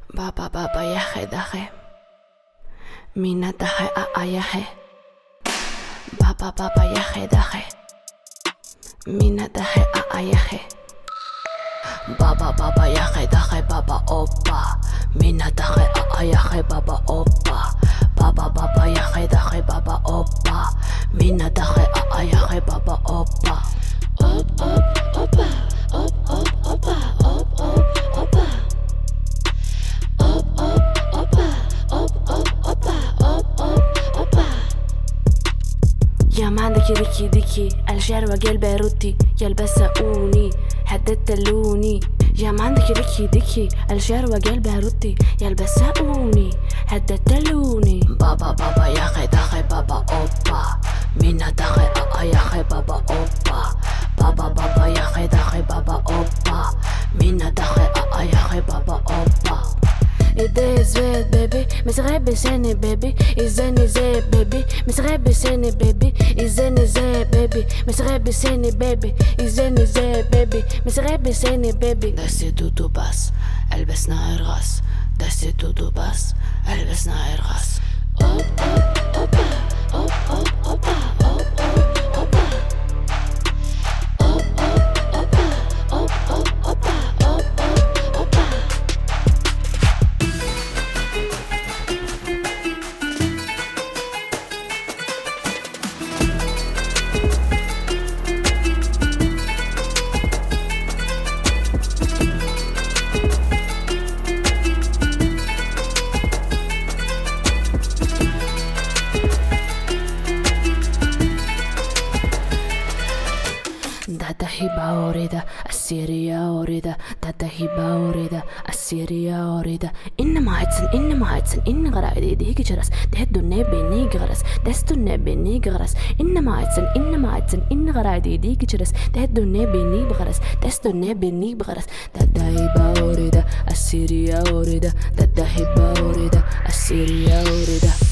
Baba baba yahe dahe, mina dahe a yahe. Baba baba yahe dahe, mina dahe a yahe. Baba baba yahe dahe baba oppa, mina dahe a yahe baba oppa. Baba baba yahe dahe baba oppa, mina dahe a yahe baba oppa. Op op oppa, op op oppa, op op oppa. Op op oppa, op op oppa, op op oppa. يا ما عندك ديكي ديكي الجار وقلب روتي يلبسوني حددت لوني. يا ما عندك ديكي ديكي الجار وقلب روتي يلبسوني حددت لوني. بابا بابا يا خي داخي بابا اوبا مينا داخي يا خي بابا اوبا. بابا بابا يا خي داخي بابا اوبا مينا داخي يا خي بابا اوبا. Idezvet baby, misrebe seni baby, izeni ze baby, misrebe seni baby, izeni ze baby, misrebe seni baby, izeni ze baby, misrebe seni baby. دستي دودو بس البسنا ارغاس، دستي دودو بس البسنا ارغاس. اوب اوب اوبا اوب اوب اوبا اوب اوب اوبا اوب اوب اوبا اوب اوب اوبا. هبة أريد السيريا أريد تاتا هبة أريد السيريا أريد إنما عدسن إن غرائدي ديك جرس تهدو النبي نيك غرس دستو النبي نيك غرس إنما عدسن إن غرائدي ديك جرس تهدو النبي نيك بغرس دستو النبي نيك بغرس تاتا هبة أريد السيريا أريد تاتا هبة أريد السيريا أريد.